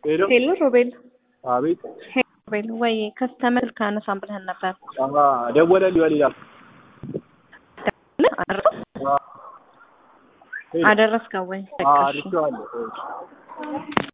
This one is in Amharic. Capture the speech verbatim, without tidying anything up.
ሄሎ ሮቤል አቤት ሮቤል ወይ ከስተመር ካነሳም ብለህ ነበር አባ ደወለልኝ ወሊላ አደረስከው ወይ አዎ አድርሻለሁ